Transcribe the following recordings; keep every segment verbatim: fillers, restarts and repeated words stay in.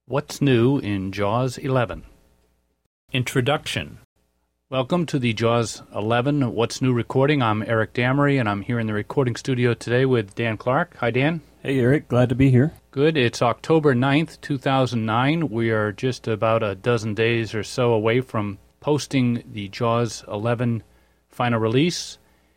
What's new in JAWS eleven? Introduction. Welcome to the JAWS eleven What's New recording. I'm Eric Damery, and I'm here in the recording studio today with Dan Clark. Hi, Dan. Hey, Eric. Glad to be here. Good. It's October ninth, two thousand nine. We are just about a dozen days or so away from posting the JAWS eleven final release,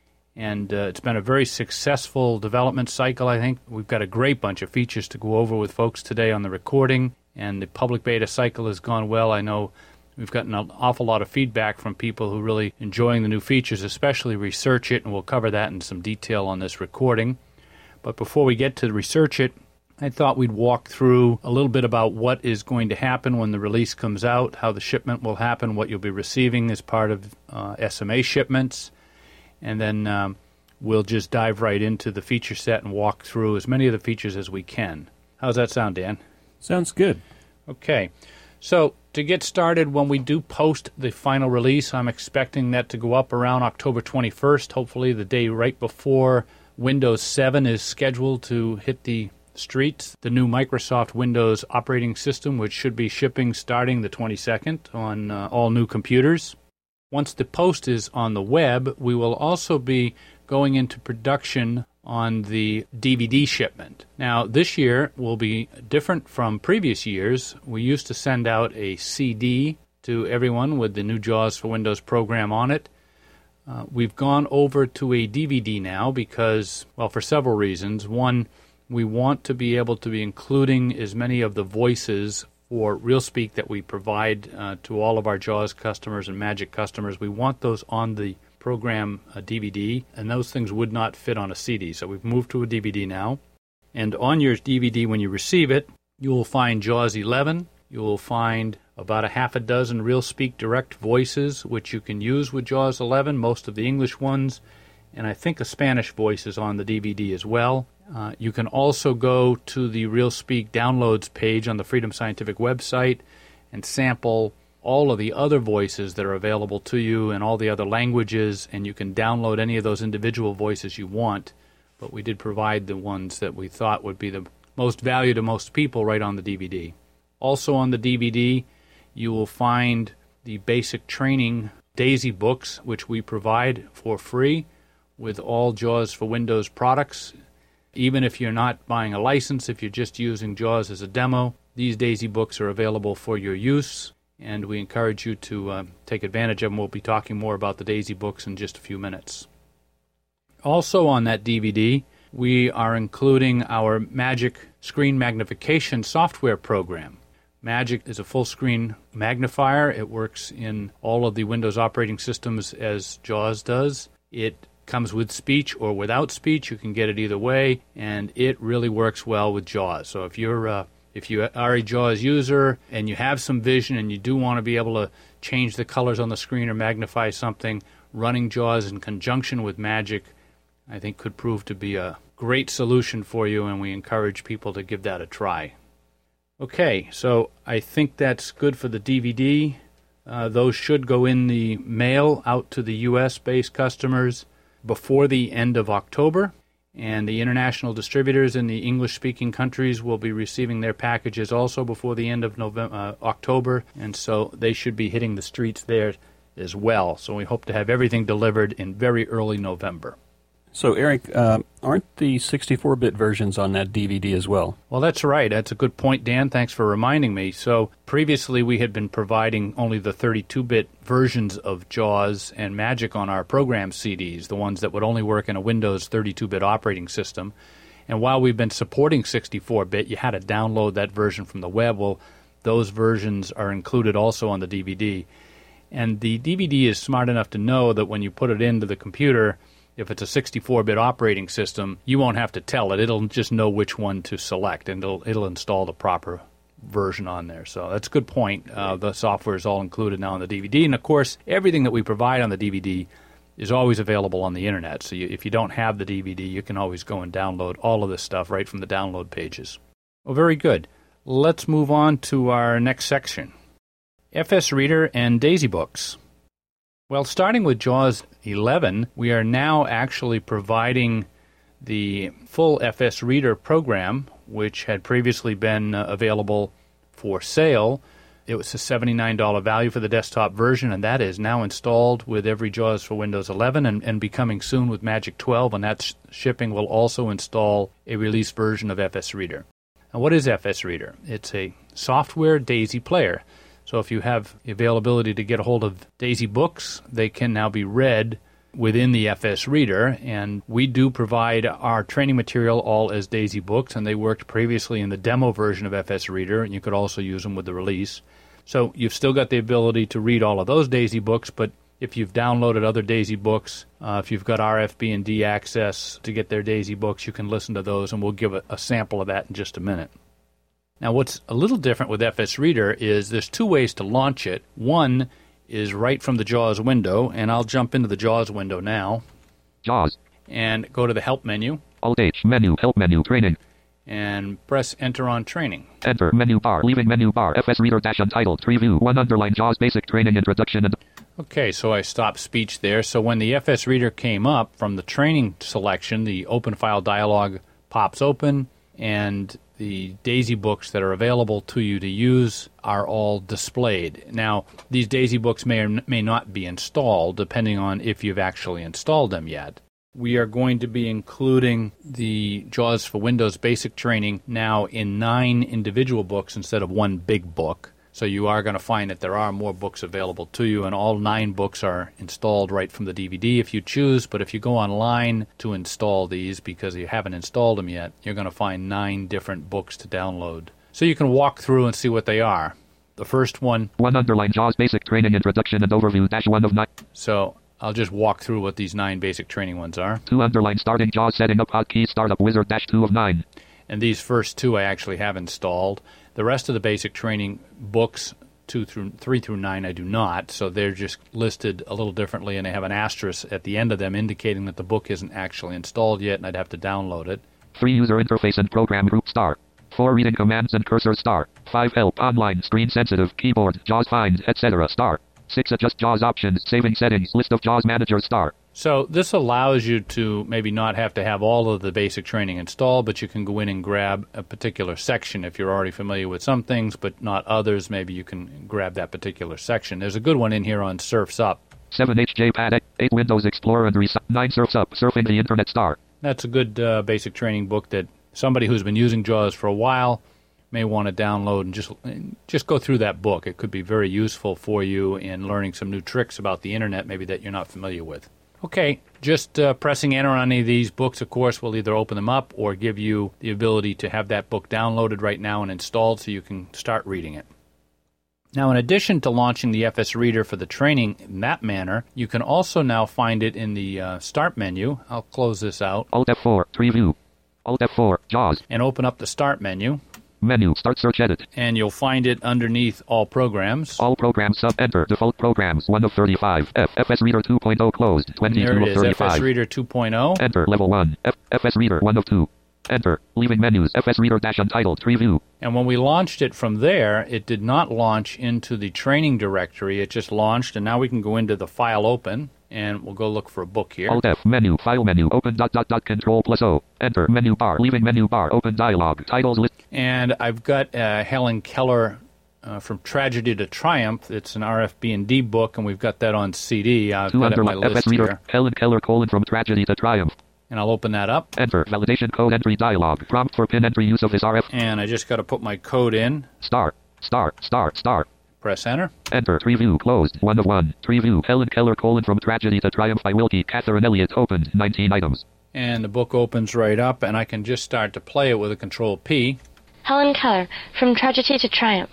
and uh, it's been a very successful development cycle, I think. We've got a great bunch of features to go over with folks today on the recording, and the public beta cycle has gone well. I know we've gotten an awful lot of feedback from people who are really enjoying the new features, especially Research It, and we'll cover that in some detail on this recording. But before we get to Research It, I thought we'd walk through a little bit about what is going to happen when the release comes out, how the shipment will happen, what you'll be receiving as part of uh, S M A shipments, and then um, we'll just dive right into the feature set and walk through as many of the features as we can. How's that sound, Dan? Sounds good. Okay. So to get started, when we do post the final release, I'm expecting that to go up around October twenty-first, hopefully the day right before Windows seven is scheduled to hit the streets, the new Microsoft Windows operating system, which should be shipping starting the twenty-second on uh, all new computers. Once the post is on the web, we will also be going into production on the D V D shipment. Now, this year will be different from previous years. We used to send out a C D to everyone with the new JAWS for Windows program on it. Uh, we've gone over to a D V D now because, well, for several reasons. One, we want to be able to be including as many of the voices for RealSpeak that we provide uh, to all of our JAWS customers and Magic customers. We want those on the program a D V D, and those things would not fit on a C D. So we've moved to a D V D now. And on your D V D, when you receive it, you will find JAWS eleven. You will find about a half a dozen RealSpeak Direct voices, which you can use with JAWS eleven, most of the English ones, and I think a Spanish voice is on the D V D as well. Uh, you can also go to the RealSpeak downloads page on the Freedom Scientific website and sample all of the other voices that are available to you in all the other languages, and you can download any of those individual voices you want, but we did provide the ones that we thought would be the most value to most people right on the D V D. Also on the D V D, you will find the basic training DAISY books, which we provide for free with all JAWS for Windows products. Even if you're not buying a license, if you're just using JAWS as a demo, these DAISY books are available for your use, and we encourage you to uh, take advantage of them. We'll be talking more about the DAISY books in just a few minutes. Also on that D V D, we are including our Magic Screen Magnification software program. Magic is a full-screen magnifier. It works in all of the Windows operating systems as JAWS does. It comes with speech or without speech. You can get it either way, and it really works well with JAWS. So if you're uh, if you are a JAWS user and you have some vision and you do want to be able to change the colors on the screen or magnify something, running JAWS in conjunction with Magic, I think, could prove to be a great solution for you, and we encourage people to give that a try. Okay, so I think that's good for the D V D. Uh, those should go in the mail out to the U S-based customers before the end of October, and the international distributors in the English-speaking countries will be receiving their packages also before the end of November, uh, October, and so they should be hitting the streets there as well. So we hope to have everything delivered in very early November. So, Eric, uh, aren't the sixty-four bit versions on that D V D as well? Well, that's right. That's a good point, Dan. Thanks for reminding me. So previously we had been providing only the thirty-two bit versions of JAWS and Magic on our program C Ds, the ones that would only work in a Windows thirty-two bit operating system. And while we've been supporting sixty-four bit, you had to download that version from the web. Well, those versions are included also on the D V D. And the D V D is smart enough to know that when you put it into the computer, if it's a sixty-four bit operating system, you won't have to tell it. It'll just know which one to select, and it'll, it'll install the proper version on there. So that's a good point. Uh, the software is all included now on the D V D. And, of course, everything that we provide on the D V D is always available on the Internet. So you, if you don't have the D V D, you can always go and download all of this stuff right from the download pages. Well, very good. Let's move on to our next section, F S Reader and DAISY books. Well, starting with JAWS eleven, we are now actually providing the full F S Reader program, which had previously been uh, available for sale. It was a seventy-nine dollars value for the desktop version, and that is now installed with every JAWS for Windows eleven and, and becoming soon with Magic twelve, and that sh- shipping will also install a release version of F S Reader. Now, what is F S Reader? It's a software DAISY player. So if you have the availability to get a hold of DAISY books, they can now be read within the F S Reader, and we do provide our training material all as DAISY books, and they worked previously in the demo version of F S Reader, and you could also use them with the release. So you've still got the ability to read all of those DAISY books, but if you've downloaded other DAISY books, uh, if you've got R F B and D access to get their DAISY books, you can listen to those, and we'll give a, a sample of that in just a minute. Now, what's a little different with F S Reader is there's two ways to launch it. One is right from the JAWS window, and I'll jump into the JAWS window now. JAWS. And go to the Help menu. Alt-H, menu, Help menu, Training. And press Enter on Training. Enter, menu bar, leaving menu bar, F S Reader dash Untitled, Preview, one underline JAWS Basic Training Introduction. And Okay, so I stopped speech there. So when the F S Reader came up from the training selection, the Open File dialog pops open, and the DAISY books that are available to you to use are all displayed. Now, these DAISY books may or may not be installed, depending on if you've actually installed them yet. We are going to be including the JAWS for Windows Basic Training now in nine individual books instead of one big book. So you are going to find that there are more books available to you, and all nine books are installed right from the D V D if you choose. But if you go online to install these because you haven't installed them yet, you're going to find nine different books to download. So you can walk through and see what they are. The first one... One underline JAWS Basic Training Introduction and Overview dash one of nine. So I'll just walk through what these nine basic training ones are. Two underline Starting JAWS Setting Up Hotkey Startup Wizard dash two of nine. And these first two I actually have installed. The rest of the basic training books, two through three through nine, I do not. So they're just listed a little differently, and they have an asterisk at the end of them indicating that the book isn't actually installed yet, and I'd have to download it. Three User Interface and Program Group Star. Four Reading Commands and Cursor Star. Five Help Online Screen Sensitive Keyboard JAWS Find et cetera Star. Six Adjust JAWS Options Saving Settings List of JAWS Managers Star. So this allows you to maybe not have to have all of the basic training installed, but you can go in and grab a particular section. If you're already familiar with some things but not others, maybe you can grab that particular section. There's a good one in here on Surf's Up. seven H J Pad, eight Windows Explorer and Reset, nine Surf's Up, Surfing the Internet Star. That's a good uh, basic training book that somebody who's been using JAWS for a while may want to download and just just go through that book. It could be very useful for you in learning some new tricks about the Internet maybe that you're not familiar with. Okay, just uh, pressing enter on any of these books, of course, will either open them up or give you the ability to have that book downloaded right now and installed so you can start reading it. Now, in addition to launching the F S Reader for the training in that manner, you can also now find it in the uh, Start menu. I'll close this out. Alt F four, Preview. Alt F four, JAWS. And open up the Start menu. Menu, Start Search Edit. And you'll find it underneath All Programs. All Programs, Sub, Enter, Default Programs, one of thirty-five. F, F S Reader two point oh, closed, twenty-two there it of is, thirty-five. F S Reader two point oh. Enter, Level one. F, FS Reader one of two. Enter, leaving menus, F S Reader dash Untitled, Preview. And when we launched it from there, it did not launch into the training directory. It just launched, and now we can go into the File Open, and we'll go look for a book here. Alt F, menu, File menu, Open dot dot dot Control plus O. Enter, menu bar, leaving menu bar, Open dialog, titles list. And I've got uh, Helen Keller uh, from Tragedy to Triumph. It's an R F B and D book, and we've got that on C D. I've Two got it on my F S list Reader, here. Helen Keller colon from Tragedy to Triumph. And I'll open that up. Enter, validation code entry dialog, prompt for pin entry use of this R F. And I just got to put my code in. Star, star, star, star. Press enter. Enter, Preview, closed, one of one. Preview, Helen Keller colon from Tragedy to Triumph by Wilkie Catherine Elliott, opened, nineteen items. And the book opens right up, and I can just start to play it with a Control P. Helen Keller, From Tragedy to Triumph.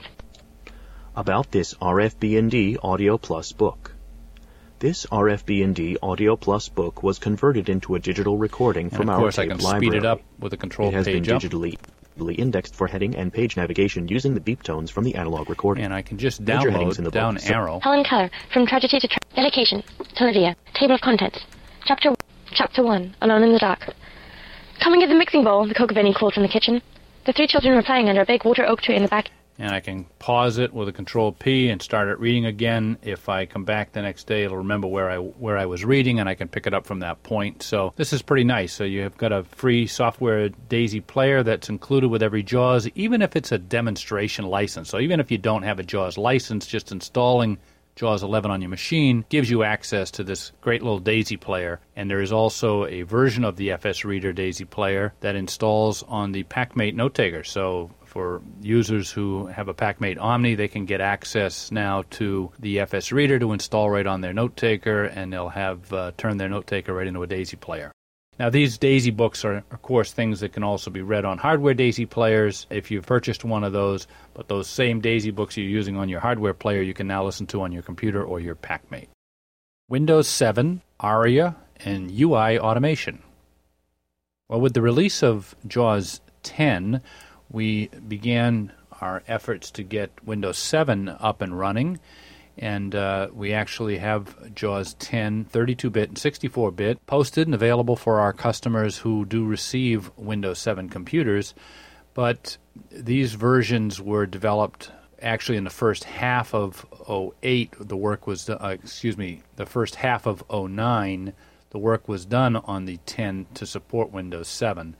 About this R F B and D Audio Plus book. This R F B and D Audio Plus book was converted into a digital recording And from of our course I taped can library. speed it up with a Control It has been page up. digitally indexed for heading and page navigation using the beep tones from the analog recording. And I can just Major headings in download the down book. So- Arrow. Helen Keller, From Tragedy to Triumph. Dedication. Olivia. Table of Contents. Chapter Chapter one. Alone in the Dark. Come and get the mixing bowl, the cook Benny called from the kitchen. The three children were playing under a big water oak tree in the back. and I can pause it with a Control P and start it reading again. If I come back the next day, it'll remember where I where I was reading, and I can pick it up from that point. So this is pretty nice. So you have got a free software Daisy player that's included with every JAWS, even if it's a demonstration license. So even if you don't have a JAWS license, just installing JAWS eleven on your machine gives you access to this great little Daisy player. And there is also a version of the F S Reader Daisy player that installs on the PackMate Note Taker. So for users who have a PackMate Omni, they can get access now to the F S Reader to install right on their Note Taker, and they'll have uh, turned their Note Taker right into a Daisy player. Now, these Daisy books are, of course, things that can also be read on hardware Daisy players if you've purchased one of those, but those same Daisy books you're using on your hardware player you can now listen to on your computer or your PackMate. Windows seven, ARIA, and U I automation. Well, with the release of JAWS ten, we began our efforts to get Windows seven up and running. And uh, we actually have JAWS ten thirty-two bit and sixty-four bit posted and available for our customers who do receive Windows seven computers. But these versions were developed actually in the first half of oh eight. The work was, uh, excuse me, the first half of oh nine. The work was done on the ten to support Windows seven.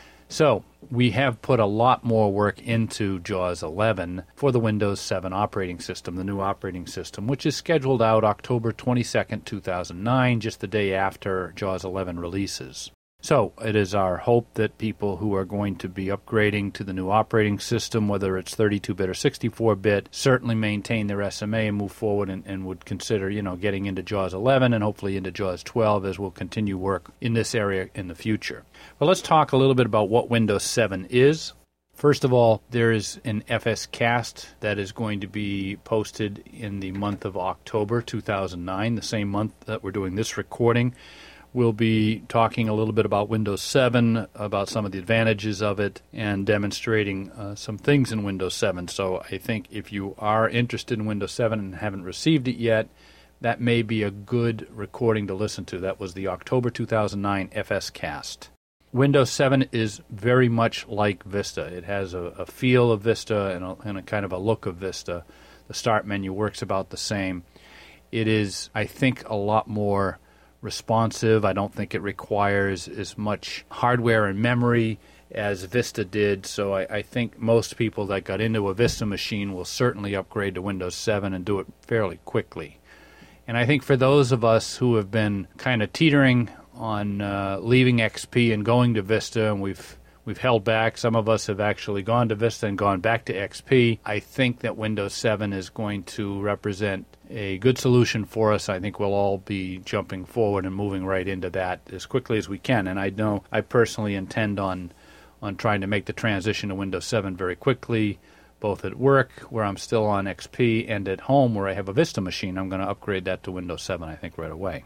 So we have put a lot more work into JAWS eleven for the Windows seven operating system, the new operating system, which is scheduled out October twenty-second, two thousand nine, just the day after JAWS eleven releases. So it is our hope that people who are going to be upgrading to the new operating system, whether it's thirty-two bit or sixty-four bit, certainly maintain their S M A and move forward and, and would consider, you know, getting into JAWS eleven and hopefully into JAWS twelve as we'll continue work in this area in the future. Well, let's talk a little bit about what Windows seven is. First of all, there is an F S cast that is going to be posted in the month of October two thousand nine, the same month that we're doing this recording. We'll be talking a little bit about Windows seven, about some of the advantages of it, and demonstrating uh, some things in Windows seven. So I think if you are interested in Windows seven and haven't received it yet, that may be a good recording to listen to. That was the October two thousand nine F S cast. Windows seven is very much like Vista. It has a, a feel of Vista and a, and a kind of a look of Vista. The start menu works about the same. It is, I think, a lot more responsive. I don't think it requires as much hardware and memory as Vista did, so I, I think most people that got into a Vista machine will certainly upgrade to Windows seven and do it fairly quickly. And I think for those of us who have been kind of teetering on uh, leaving X P and going to Vista, and we've we've held back, some of us have actually gone to Vista and gone back to X P, I think that Windows seven is going to represent a good solution for us. I think we'll all be jumping forward and moving right into that as quickly as we can. And I know I personally intend on on trying to make the transition to Windows seven very quickly, both at work, where I'm still on X P, and at home, where I have a Vista machine. I'm going to upgrade that to Windows seven, I think, right away.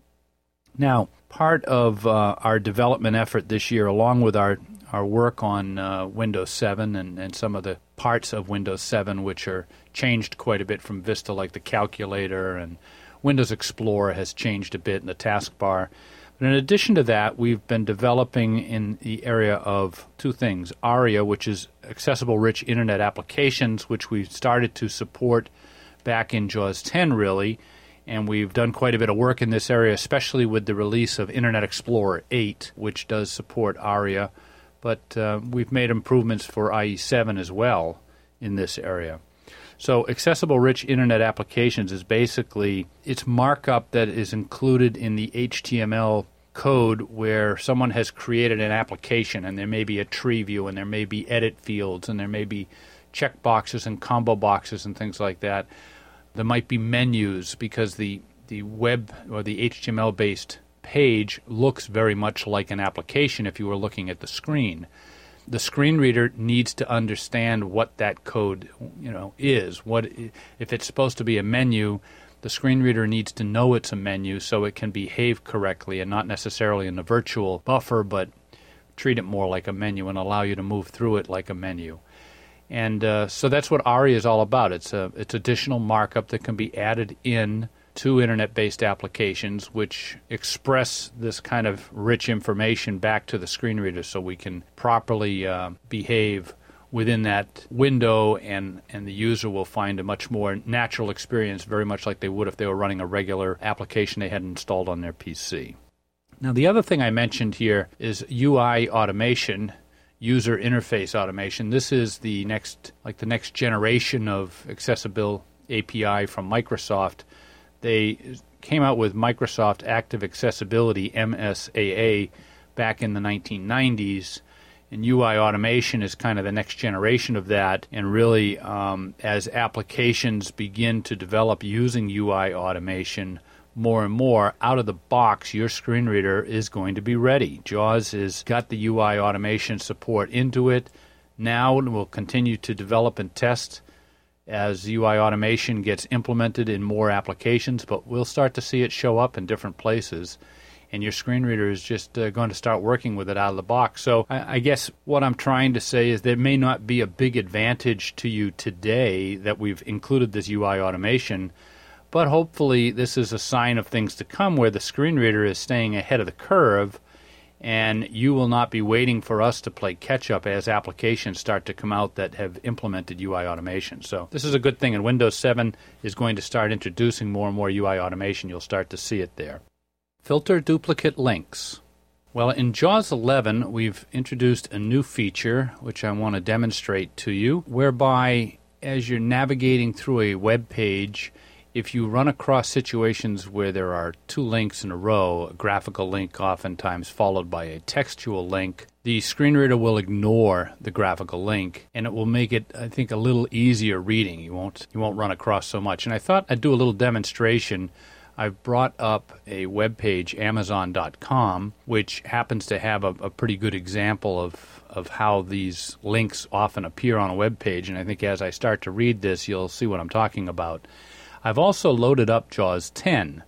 Now, part of uh, our development effort this year, along with our, our work on uh, Windows seven and, and some of the parts of Windows seven which are changed quite a bit from Vista, like the calculator, and Windows Explorer has changed a bit in the taskbar. But in addition to that, we've been developing in the area of two things. ARIA, which is Accessible Rich Internet Applications, which we started to support back in JAWS ten, really. And we've done quite a bit of work in this area, especially with the release of Internet Explorer eight, which does support ARIA. But uh, we've made improvements for I E seven as well in this area. So Accessible Rich Internet Applications is basically, it's markup that is included in the H T M L code where someone has created an application, and there may be a tree view, and there may be edit fields, and there may be checkboxes and combo boxes and things like that. There might be menus, because the, the web or the H T M L-based page looks very much like an application if you were looking at the screen. The screen reader needs to understand what that code, you know, is. What if it's supposed to be a menu? The screen reader needs to know it's a menu so it can behave correctly and not necessarily in the virtual buffer, but treat it more like a menu and allow you to move through it like a menu. And uh, so that's what ARIA is all about. It's a it's additional markup that can be added in to Internet-based applications which express this kind of rich information back to the screen reader so we can properly uh, behave within that window, and, and the user will find a much more natural experience, very much like they would if they were running a regular application they had installed on their P C. Now, the other thing I mentioned here is U I automation, user interface automation. This is the next, like the next generation of accessible A P I from Microsoft. They came out with Microsoft Active Accessibility, M S A A, back in the nineteen nineties. And U I automation is kind of the next generation of that. And really, um, as applications begin to develop using U I automation more and more, out of the box, your screen reader is going to be ready. JAWS has got the U I automation support into it now, and will continue to develop and test as U I automation gets implemented in more applications. But we'll start to see it show up in different places, and your screen reader is just uh, going to start working with it out of the box. So I, I guess what I'm trying to say is there may not be a big advantage to you today that we've included this U I automation, but hopefully this is a sign of things to come where the screen reader is staying ahead of the curve, and you will not be waiting for us to play catch-up as applications start to come out that have implemented U I automation. So this is a good thing, and Windows seven is going to start introducing more and more U I automation. You'll start to see it there. Filter duplicate links. Well, in JAWS eleven, we've introduced a new feature, which I want to demonstrate to you, whereby as you're navigating through a web page, if you run across situations where there are two links in a row, a graphical link oftentimes followed by a textual link, the screen reader will ignore the graphical link, and it will make it, I think, a little easier reading. You won't, you won't run across so much. And I thought I'd do a little demonstration. I've brought up a web page, Amazon dot com, which happens to have a, a pretty good example of, of how these links often appear on a web page. And I think as I start to read this, you'll see what I'm talking about. I've also loaded up JAWS ten.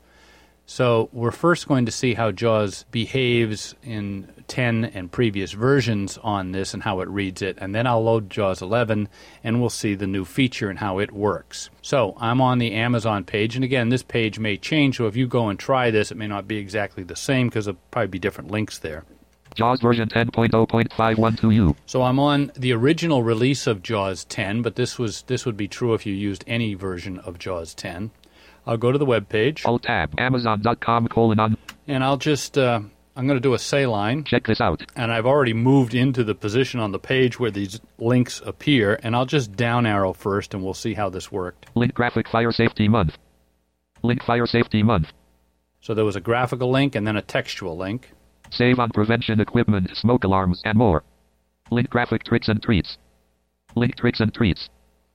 So we're first going to see how JAWS behaves in ten and previous versions on this and how it reads it. And then I'll load JAWS eleven, and we'll see the new feature and how it works. So I'm on the Amazon page. And again, this page may change. So if you go and try this, it may not be exactly the same because there'll probably be different links there. JAWS version ten point oh point five one two U. So I'm on the original release of JAWS ten, but this was this would be true if you used any version of JAWS ten. I'll go to the web page. Alt tab, Amazon dot com colon on. And I'll just, uh, I'm going to do a say line. Check this out. And I've already moved into the position on the page where these links appear, and I'll just down arrow first, and we'll see how this worked. Link graphic fire safety month. Link fire safety month. So there was a graphical link and then a textual link. Save on prevention equipment, smoke alarms, and more. Link graphic tricks and treats. Link tricks and treats.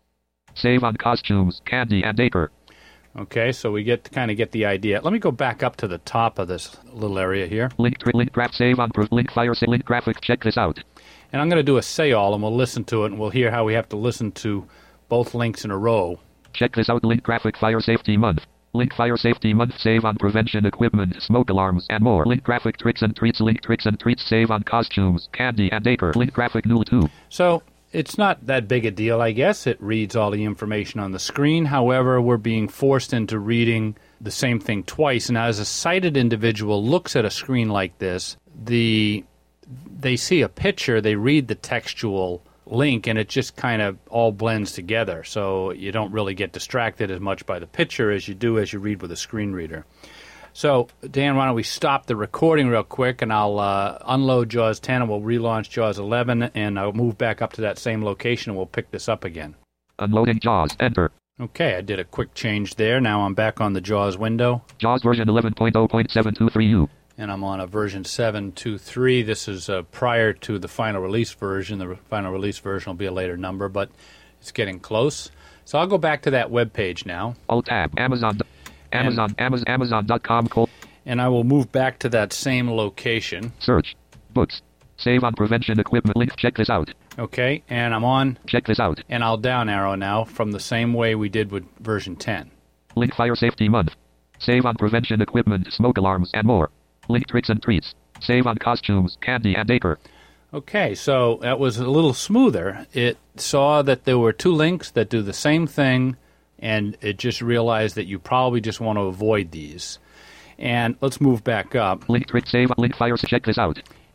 Save on costumes, candy, and acre. Okay, so we get to kind of get the idea. Let me go back up to the top of this little area here. Link tri- link graph save on pre- link fire sa- link graphic. Check this out. And I'm going to do a say all, and we'll listen to it, and we'll hear how we have to listen to both links in a row. Check this out. Link graphic fire safety month. Link fire safety month. Save on prevention equipment, smoke alarms, and more. Link graphic tricks and treats. Link tricks and treats. Save on costumes, candy, and acre. Link graphic null two. So it's not that big a deal, I guess. It reads all the information on the screen. However, we're being forced into reading the same thing twice. And as a sighted individual looks at a screen like this, the they see a picture, they read the textual link, and it just kind of all blends together. So you don't really get distracted as much by the picture as you do as you read with a screen reader. So, Dan, why don't we stop the recording real quick, and I'll uh, unload JAWS ten, and we'll relaunch JAWS eleven, and I'll move back up to that same location, and we'll pick this up again. Unloading JAWS. Enter. Okay, I did a quick change there. Now I'm back on the JAWS window. JAWS version eleven point oh point seven two three U. And I'm on a version seven two three. This is uh, prior to the final release version. The re- final release version will be a later number, but it's getting close. So I'll go back to that web page now. Alt tab, Amazon. Amazon, Amazon, Amazon dot com. And I will move back to that same location. Search. Books. Save on prevention equipment link. Check this out. Okay, and I'm on. Check this out. And I'll down arrow now from the same way we did with version ten. Link fire safety month. Save on prevention equipment, smoke alarms, and more. Link tricks and treats. Save on costumes, candy, and acre. Okay, so that was a little smoother. It saw that there were two links that do the same thing, and it just realized that you probably just want to avoid these. And let's move back up. Link trick save link fire check this out.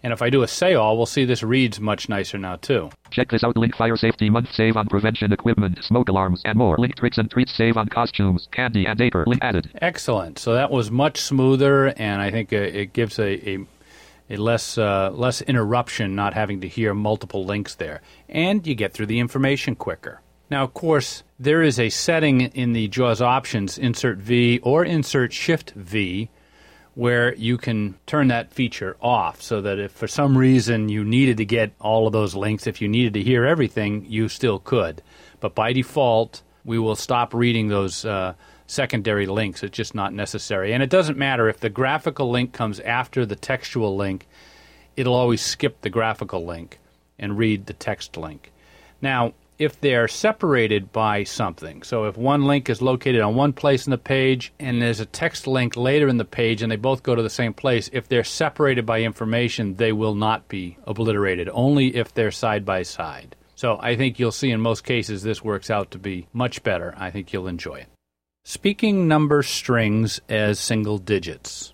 And if I do a say all, we'll see this reads much nicer now, too. Check this out. Link fire safety month. Save on prevention equipment, smoke alarms, and more. Link tricks and treats. Save on costumes, candy, and acre. Link added. Excellent. So that was much smoother, and I think uh, it gives a, a, a less uh, less interruption not having to hear multiple links there. And you get through the information quicker. Now, of course, there is a setting in the JAWS options, Insert V or Insert Shift V, where you can turn that feature off so that if for some reason you needed to get all of those links, if you needed to hear everything, you still could. But by default, we will stop reading those uh, secondary links. It's just not necessary. And it doesn't matter if the graphical link comes after the textual link, it'll always skip the graphical link and read the text link. Now, if they're separated by something, so if one link is located on one place in the page and there's a text link later in the page and they both go to the same place, if they're separated by information, they will not be obliterated, only if they're side by side. So I think you'll see in most cases this works out to be much better. I think you'll enjoy it. Speaking number strings as single digits.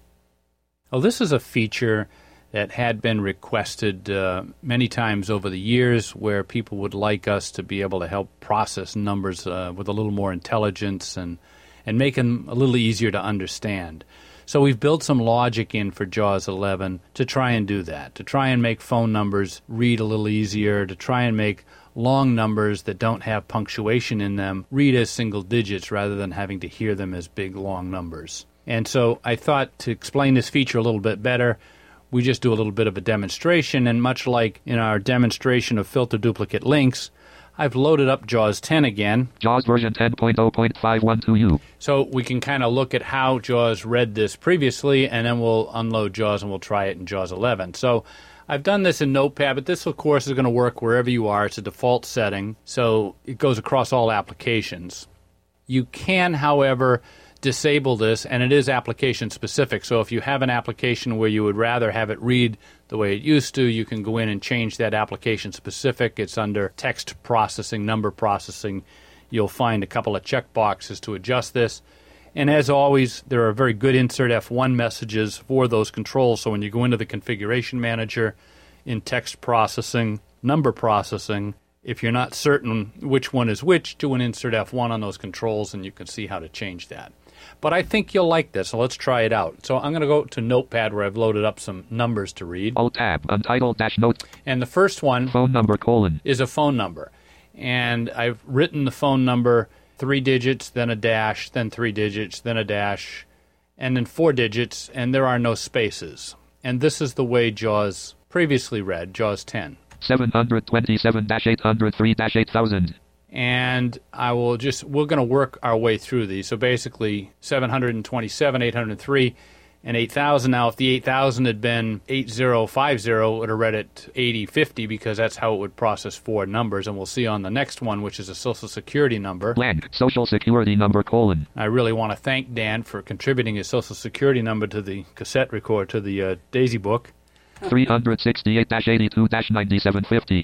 Oh, this is a feature that had been requested uh, many times over the years, where people would like us to be able to help process numbers uh, with a little more intelligence and, and make them a little easier to understand. So we've built some logic in for JAWS eleven to try and do that, to try and make phone numbers read a little easier, to try and make long numbers that don't have punctuation in them read as single digits rather than having to hear them as big, long numbers. And so I thought to explain this feature a little bit better, we just do a little bit of a demonstration, and much like in our demonstration of filter duplicate links, I've loaded up JAWS ten again. JAWS version ten point oh point five one two U. So we can kind of look at how JAWS read this previously, and then we'll unload JAWS and we'll try it in JAWS eleven. So I've done this in Notepad, but this, of course, is going to work wherever you are. It's a default setting, so it goes across all applications. You can, however, disable this, and it is application specific. So if you have an application where you would rather have it read the way it used to, you can go in and change that application specific. It's under text processing, number processing. You'll find a couple of checkboxes to adjust this. And as always, there are very good insert F one messages for those controls. So when you go into the configuration manager in text processing, number processing, if you're not certain which one is which, do an insert F one on those controls and you can see how to change that. But I think you'll like this, so let's try it out. So I'm going to go to Notepad where I've loaded up some numbers to read. Alt tab, untitled dash note. And the first one phone number colon is a phone number. And I've written the phone number three digits, then a dash, then three digits, then a dash, and then four digits, and there are no spaces. And this is the way JAWS previously read, JAWS ten. seven twenty-seven dash eight oh three dash eight thousand. And I will just, we're going to work our way through these. So basically, seven twenty-seven, eight oh three, and eight thousand. Now, if the eight thousand had been eight zero five zero, it would have read it eighty fifty because that's how it would process four numbers. And we'll see on the next one, which is a Social Security number. Blank, Social Security number colon. I really want to thank Dan for contributing his Social Security number to the cassette record, to the uh, Daisy book. three sixty-eight dash eighty-two dash ninety-seven fifty.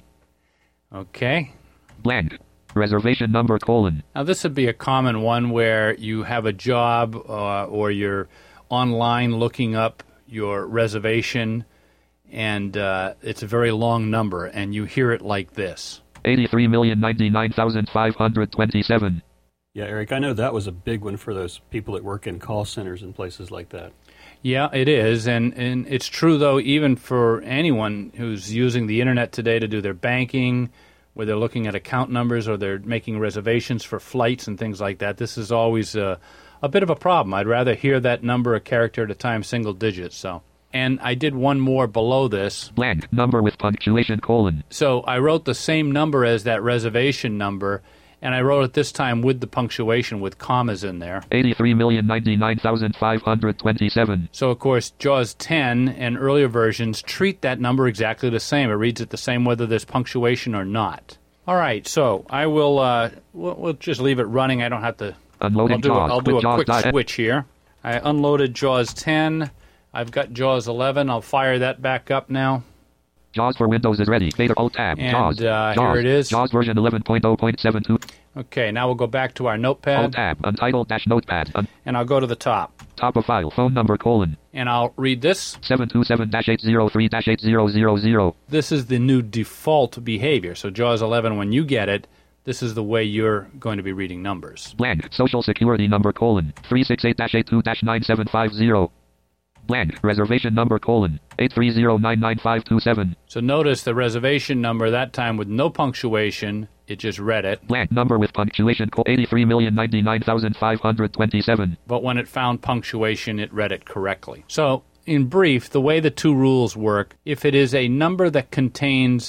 Okay. Blank. Reservation number colon. Now this would be a common one where you have a job uh, or you're online looking up your reservation and uh, it's a very long number and you hear it like this. eighty-three million ninety-nine thousand five hundred twenty-seven. Yeah, Eric, I know that was a big one for those people that work in call centers and places like that. Yeah, it is, and, and it's true, though, even for anyone who's using the Internet today to do their banking, where they're looking at account numbers or they're making reservations for flights and things like that. This is always a, a bit of a problem. I'd rather hear that number a character at a time, single digits. So, and I did one more below this. Blank, number with punctuation colon. So I wrote the same number as that reservation number, and I wrote it this time with the punctuation with commas in there. eighty-three million ninety-nine thousand five hundred twenty-seven. So, of course, JAWS ten and earlier versions treat that number exactly the same. It reads it the same whether there's punctuation or not. All right, so I will uh, we'll, we'll just leave it running. I don't have to... Unloading I'll do, JAWS. I'll do a JAWS quick dot switch here. I unloaded JAWS ten. I've got JAWS eleven. I'll fire that back up now. JAWS for Windows is ready. Beta Alt Tab. And, JAWS. uh, JAWS. here it is. JAWS version eleven point oh point seven two. Okay, now we'll go back to our Notepad. Alt Tab. Untitled dash Notepad. Un- and I'll go to the top. Top of file. Phone number colon. And I'll read this. seven two seven dash eight zero three dash eight zero zero zero. This is the new default behavior. So JAWS eleven, when you get it, this is the way you're going to be reading numbers. Blank. Social security number colon. three six eight dash eight two dash nine seven five zero. Blank. Reservation number colon. eight three zero nine nine five two seven. So notice the reservation number that time with no punctuation. It just read it. Blank number with punctuation co- eighty-three million ninety-nine thousand five hundred twenty-seven. But when it found punctuation, it read it correctly. So, in brief, the way the two rules work, if it is a number that contains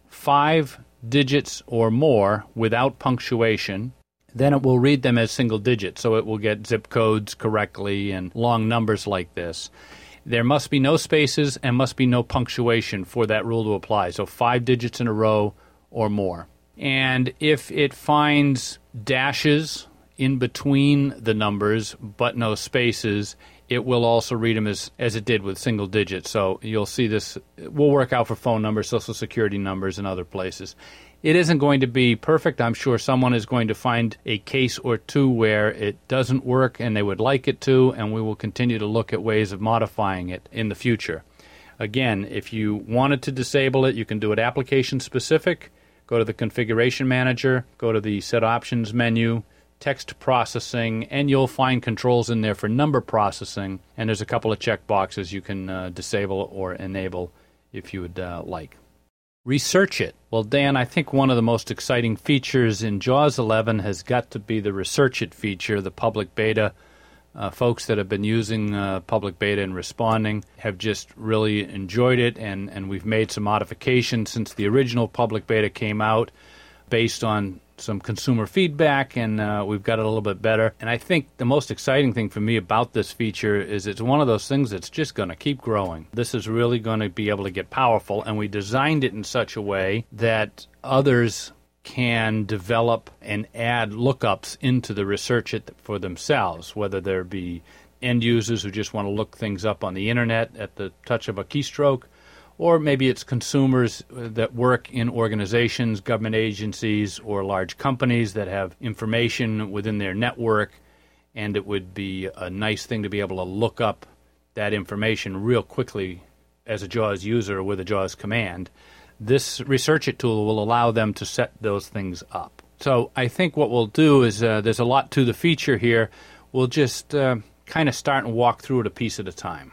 five digits or more without punctuation, then it will read them as single digits. So it will get zip codes correctly and long numbers like this. There must be no spaces and must be no punctuation for that rule to apply. So five digits in a row or more. And if it finds dashes in between the numbers but no spaces, it will also read them as, as it did with single digits. So you'll see this will work out for phone numbers, social security numbers, and other places. It isn't going to be perfect. I'm sure someone is going to find a case or two where it doesn't work and they would like it to, and we will continue to look at ways of modifying it in the future. Again, if you wanted to disable it, you can do it application specific. Go to the Configuration Manager, go to the Set Options menu, Text Processing, and you'll find controls in there for number processing, and there's a couple of check boxes you can uh, disable or enable if you would uh, like. Research it. Well, Dan, I think one of the most exciting features in JAWS eleven has got to be the Research It feature, the public beta. Uh, folks that have been using uh, public beta and responding have just really enjoyed it, and, and we've made some modifications since the original public beta came out based on some consumer feedback, and uh, we've got it a little bit better. And I think the most exciting thing for me about this feature is it's one of those things that's just going to keep growing. This is really going to be able to get powerful, and we designed it in such a way that others can develop and add lookups into the Research It for themselves, whether there be end users who just want to look things up on the internet at the touch of a keystroke, or maybe it's consumers that work in organizations, government agencies, or large companies that have information within their network, and it would be a nice thing to be able to look up that information real quickly as a JAWS user with a JAWS command. This Research It tool will allow them to set those things up. So I think what we'll do is uh, there's a lot to the feature here. We'll just uh, kind of start and walk through it a piece at a time.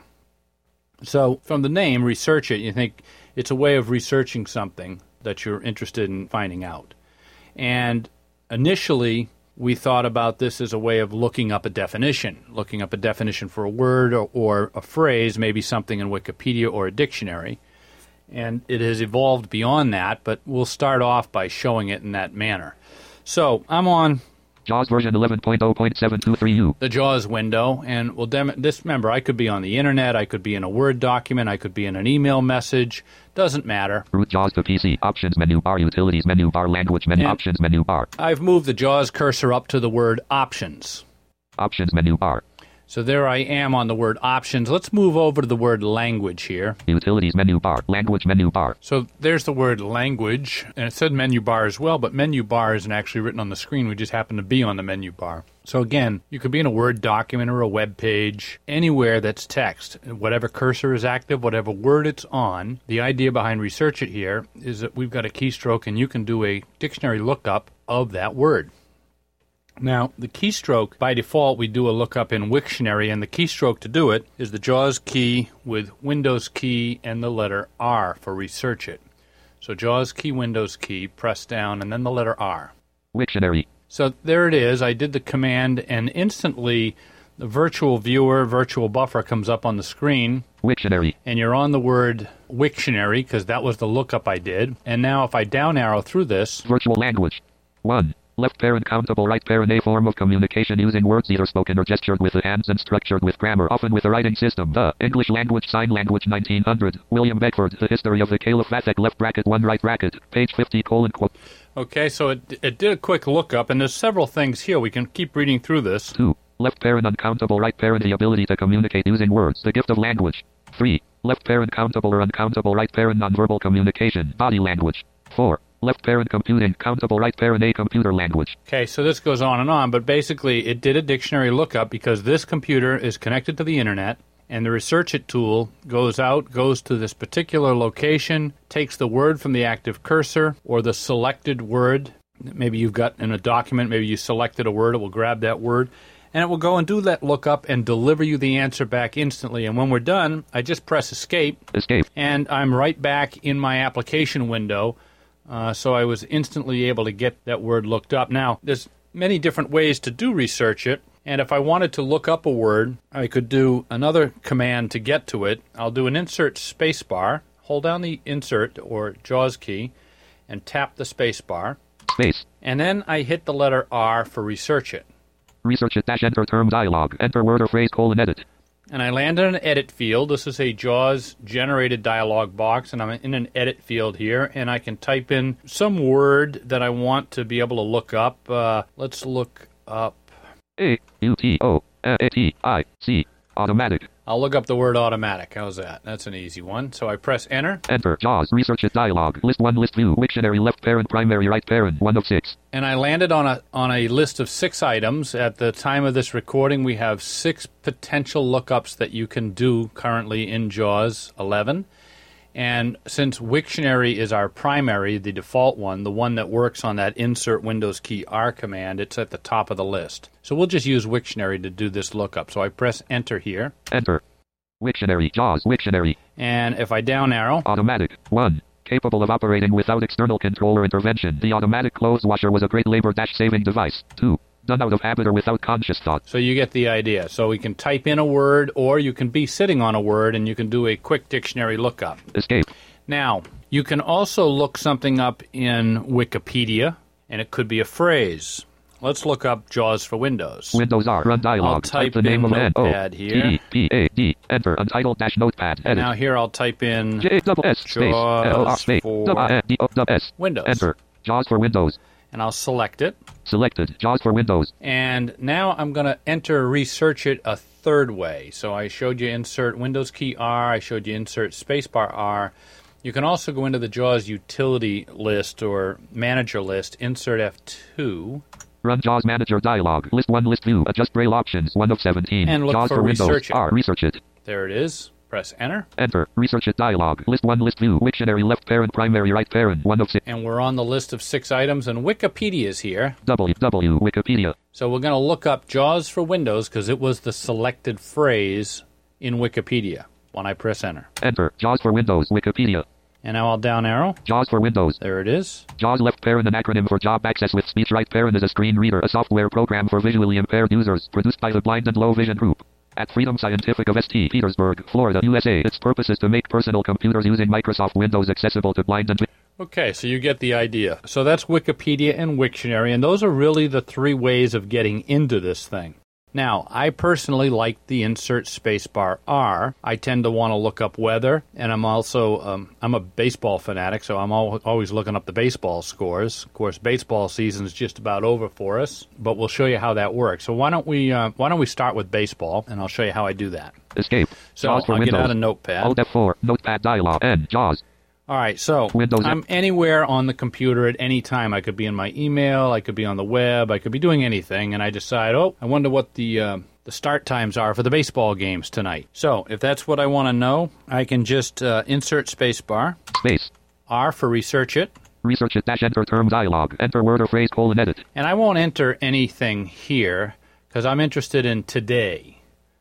So from the name, Research It, you think it's a way of researching something that you're interested in finding out. And initially, we thought about this as a way of looking up a definition, looking up a definition for a word or, or a phrase, maybe something in Wikipedia or a dictionary. And it has evolved beyond that, but we'll start off by showing it in that manner. So I'm on JAWS version eleven point oh point seven two three U. the JAWS window, and we'll dem- this. Remember, I could be on the internet, I could be in a Word document, I could be in an email message. Doesn't matter. Root JAWS to P C. Options menu bar. Utilities menu bar. Language menu. And Options menu bar. I've moved the JAWS cursor up to the word Options. Options menu bar. So there I am on the word Options. Let's move over to the word Language here. Utilities menu bar. Language menu bar. So there's the word Language, and it said menu bar as well, but menu bar isn't actually written on the screen. We just happen to be on the menu bar. So again, you could be in a Word document or a web page, anywhere that's text. Whatever cursor is active, whatever word it's on, the idea behind Research It here is that we've got a keystroke and you can do a dictionary lookup of that word. Now, the keystroke, by default, we do a lookup in Wiktionary, and the keystroke to do it is the JAWS key with Windows key and the letter R for Research It. So JAWS key, Windows key, press down, and then the letter R. Wiktionary. So there it is. I did the command, and instantly the virtual viewer, virtual buffer comes up on the screen. Wiktionary. And you're on the word Wiktionary, because that was the lookup I did. And now if I down arrow through this... Virtual language. one. Left parent countable, right parent, a form of communication using words either spoken or gestured with the hands and structured with grammar, often with a writing system. The English language, sign language, nineteen hundred. William Beckford, The History of the Caliph Vathek, left bracket, one right bracket, page fifty, colon, quote. Okay, so it, it did a quick lookup, and there's several things here. We can keep reading through this. two. Left parent uncountable, right parent, the ability to communicate using words, the gift of language. three. Left parent countable or uncountable, right parent, nonverbal communication, body language. four. Left parent computing. Countable right parent A computer language. Okay, so this goes on and on, but basically it did a dictionary lookup because this computer is connected to the internet, and the Research It tool goes out, goes to this particular location, takes the word from the active cursor or the selected word. Maybe you've got in a document, maybe you selected a word, it will grab that word, and it will go and do that lookup and deliver you the answer back instantly. And when we're done, I just press Escape. Escape. And I'm right back in my application window, uh, so I was instantly able to get that word looked up. Now, there's many different ways to do Research It. And if I wanted to look up a word, I could do another command to get to it. I'll do an insert spacebar, hold down the insert or JAWS key, and tap the spacebar. Space. And then I hit the letter R for Research It. Research It dash enter term dialog. Enter word or phrase colon edit. And I land in an edit field. This is a JAWS generated dialog box, and I'm in an edit field here, and I can type in some word that I want to be able to look up. Uh, let's look up. A U T O A T I C. Automatic. I'll look up the word automatic. How's that? That's an easy one. So I press enter. Enter. JAWS. Research It dialog. List one. List view. Wiktionary. Left parent. Primary. Right parent. One of six. And I landed on a on a list of six items. At the time of this recording, we have six potential lookups that you can do currently in JAWS eleven. And since Wiktionary is our primary, the default one, the one that works on that insert Windows key R command, it's at the top of the list. So we'll just use Wiktionary to do this lookup. So I press enter here. Enter. Wiktionary. JAWS. Wiktionary. And if I down arrow. Automatic. one. Capable of operating without external control or intervention. The automatic clothes washer was a great labor-saving device. two. Done out of habit or without conscious thought. So you get the idea. So we can type in a word, or you can be sitting on a word, and you can do a quick dictionary lookup. Escape. Now, you can also look something up in Wikipedia, and it could be a phrase. Let's look up JAWS for Windows. Windows R. Run dialog. I'll type, type the name in of N O here. T P A D. Enter. Untitled dash notepad. Edit. Now here I'll type in J double S space L R space for S. Windows. Enter. JAWS for Windows. And I'll select it. Selected. JAWS for Windows. And now I'm going to enter Research It a third way. So I showed you insert Windows key R. I showed you insert spacebar R. You can also go into the JAWS utility list or manager list, insert F two. Run JAWS manager dialog. List one, list view. Adjust braille options. one of seventeen. And look JAWS for for Windows. Research It. R. Research It. There it is. Press enter. Enter. Research It dialog. List one, list view. Wiktionary. Left parent. Primary. Right parent. one of six. And we're on the list of six items, and Wikipedia is here. W. W. Wikipedia. So we're going to look up JAWS for Windows because it was the selected phrase in Wikipedia when I press enter. Enter. JAWS for Windows. Wikipedia. And now I'll down arrow. JAWS for Windows. There it is. JAWS left parent, an acronym for Job Access with Speech. Right parent is a screen reader, a software program for visually impaired users, produced by the Blind and Low Vision Group. At Freedom Scientific of Saint Petersburg, Florida, U S A. Its purpose is to make personal computers using Microsoft Windows accessible to blind and... Okay, so you get the idea. So that's Wikipedia and Wiktionary, and those are really the three ways of getting into this thing. Now, I personally like the insert spacebar R. I tend to want to look up weather, and I'm also um, I'm a baseball fanatic, so I'm al- always looking up the baseball scores. Of course, baseball season's just about over for us, but we'll show you how that works. So why don't we uh, why don't we start with baseball, and I'll show you how I do that. Escape. So JAWS for I'll Windows. get out of Notepad. Alt F four. Notepad dialog. N. JAWS. All right, so Windows. I'm anywhere on the computer at any time. I could be in my email, I could be on the web, I could be doing anything, and I decide, oh, I wonder what the uh, the start times are for the baseball games tonight. So if that's what I want to know, I can just uh, insert spacebar. Space. R for Research It. Research It dash enter term dialog. Enter word or phrase colon edit. And I won't enter anything here because I'm interested in today.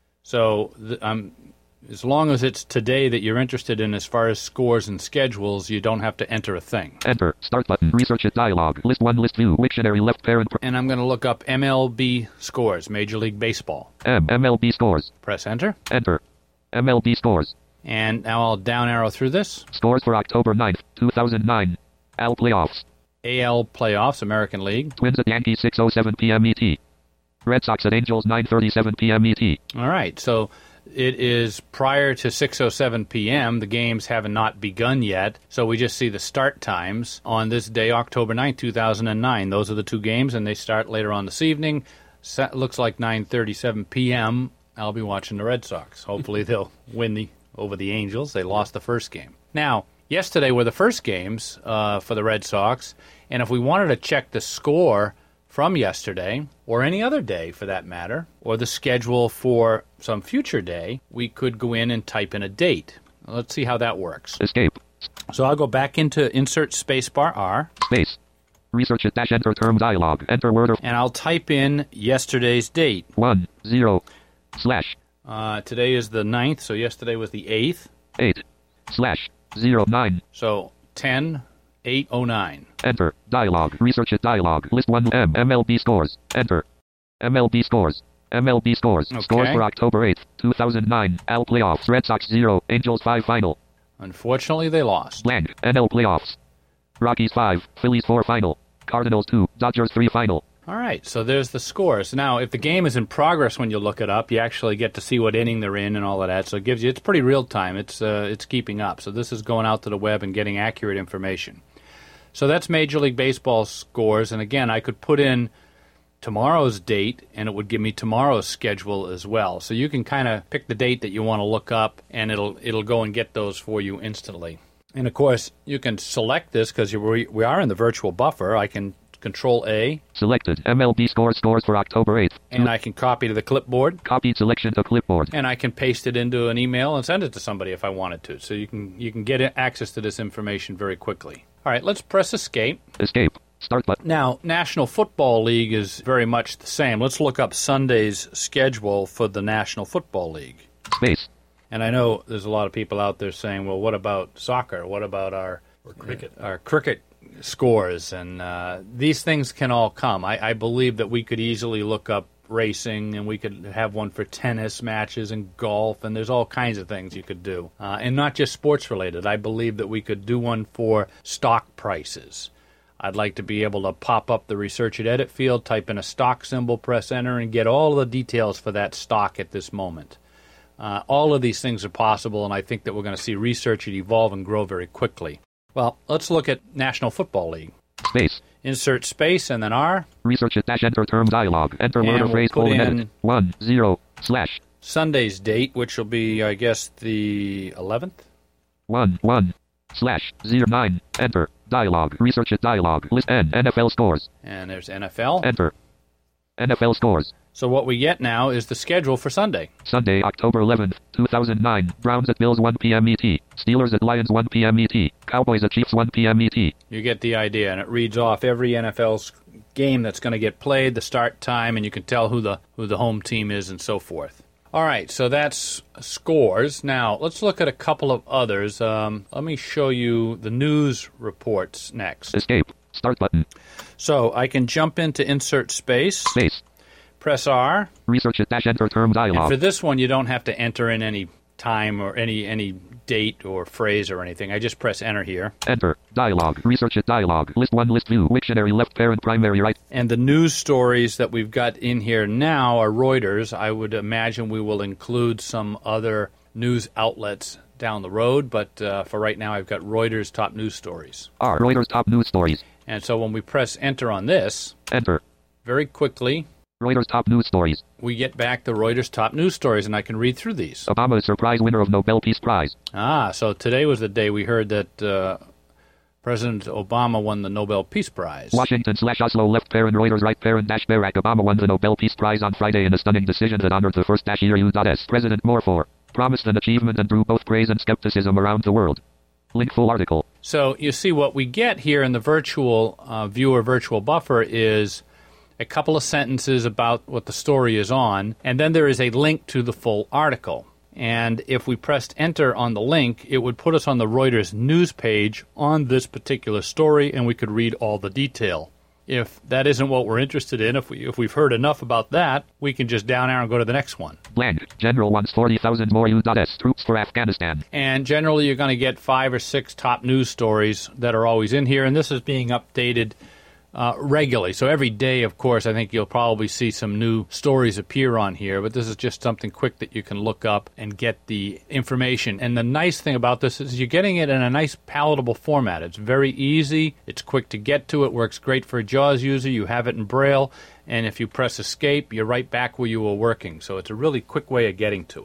So th- I'm... As long as it's today that you're interested in as far as scores and schedules, you don't have to enter a thing. Enter. Start button. Research It dialog. List one, list view. Wiktionary left parent. Pr- and I'm going to look up M L B scores, Major League Baseball. M. M L B scores. Press enter. Enter. M L B scores. And now I'll down arrow through this. Scores for October ninth, two thousand nine. A L playoffs. A L playoffs, American League. Twins at Yankees six oh seven p.m. E T. Red Sox at Angels nine thirty-seven p.m. E T. All right, so it is prior to six oh seven p.m. The games have not begun yet, so we just see the start times on this day, October ninth, two thousand nine. Those are the two games, and they start later on this evening. So, looks like nine thirty-seven p.m. I'll be watching the Red Sox. Hopefully they'll win the over the Angels. They lost the first game. Now, yesterday were the first games uh, for the Red Sox, and if we wanted to check the score from yesterday, or any other day for that matter, or the schedule for some future day, we could go in and type in a date. Let's see how that works. Escape. So I'll go back into insert spacebar R. Space. Research it dash enter term dialog. Enter word or... And I'll type in yesterday's date. One, zero, slash. Uh, today is the ninth, so yesterday was the eighth. Eight, slash, zero, nine. So ten, eight, oh nine. Enter. Dialog. Research it dialog. List one M. M L B scores. Enter. M L B scores. M L B scores. Okay. Scores for October eighth, two thousand nine. Al playoffs. Red Sox zero. Angels five final. Unfortunately, they lost. Blank. N L playoffs. Rockies five. Phillies four final. Cardinals two. Dodgers three final. All right, so there's the scores. Now, if the game is in progress when you look it up, you actually get to see what inning they're in and all of that. So it gives you, it's pretty real time. It's uh, it's keeping up. So this is going out to the web and getting accurate information. So that's Major League Baseball scores. And again, I could put in tomorrow's date, and it would give me tomorrow's schedule as well. So you can kind of pick the date that you want to look up, and it'll it'll go and get those for you instantly. And of course, you can select this because we we are in the virtual buffer. I can Control A. Selected. M L B scores scores for October eighth. And I can copy to the clipboard. Copied selection to clipboard. And I can paste it into an email and send it to somebody if I wanted to. So you can you can get access to this information very quickly. All right, let's press Escape. Escape. Start button. Now, National Football League is very much the same. Let's look up Sunday's schedule for the National Football League. Space. And I know there's a lot of people out there saying, well, what about soccer? What about our or cricket? Uh, our cricket scores? And uh, these things can all come. I, I believe that we could easily look up racing, and we could have one for tennis matches and golf, and there's all kinds of things you could do. Uh, and not just sports related. I believe that we could do one for stock prices. I'd like to be able to pop up the Research It Edit field, type in a stock symbol, press enter, and get all the details for that stock at this moment. Uh, all of these things are possible, and I think that we're going to see Research It evolve and grow very quickly. Well, let's look at National Football League. Space. Insert space and then R. Research it dash enter term dialog. Enter And word or we'll phrase put colon in- edit. One, zero, slash. Sunday's date, which will be, I guess, the eleventh. One, one, slash, zero, nine. Enter. Dialog. Research it dialog. List N. N F L scores. And there's N F L. Enter. N F L scores. So what we get now is the schedule for Sunday. Sunday, October eleventh, two thousand nine. Browns at Bills one p.m. E T. Steelers at Lions one p.m. E T. Cowboys at Chiefs one p.m. E T. You get the idea, and it reads off every N F L game that's going to get played, the start time, and you can tell who the who the home team is and so forth. All right, so that's scores. Now, let's look at a couple of others. Um, let me show you the news reports next. Escape. Start button. So I can jump into insert space, Space. press R. Research it dash enter term And dialog. for this one, you don't have to enter in any time or any any date or phrase or anything. I just press enter here. Enter. Dialog. Research it dialog. List one list view. Wiktionary left parent primary right. And the news stories that we've got in here now are Reuters. I would imagine we will include some other news outlets down the road, but uh, for right now I've got Reuters top news stories. R. Reuters top news stories. And so when we press enter on this, Enter. very quickly Reuters top news stories. we get back the Reuters top news stories, and I can read through these. Obama is surprise winner of Nobel Peace Prize. Ah, so today was the day we heard that uh, President Obama won the Nobel Peace Prize. Washington slash Oslo left parent Reuters right parent dash Barack Obama won the Nobel Peace Prize on Friday in a stunning decision that honored the first dash year U.S. President more for promised an achievement and drew both praise and skepticism around the world. Link full article. So you see what we get here in the virtual uh, viewer virtual buffer is a couple of sentences about what the story is on, and then there is a link to the full article. And if we pressed enter on the link, it would put us on the Reuters news page on this particular story, and we could read all the detail. If that isn't what we're interested in, if, we, if we've heard enough about that, we can just down arrow and go to the next one. Blank. General wants forty thousand more U.S. troops for Afghanistan. And generally, you're going to get five or six top news stories that are always in here, and this is being updated uh, regularly. So every day, of course, I think you'll probably see some new stories appear on here, but this is just something quick that you can look up and get the information. And the nice thing about this is you're getting it in a nice, palatable format. It's very easy. It's quick to get to. It works great for a JAWS user. You have it in Braille, and if you press escape, you're right back where you were working. So it's a really quick way of getting to it.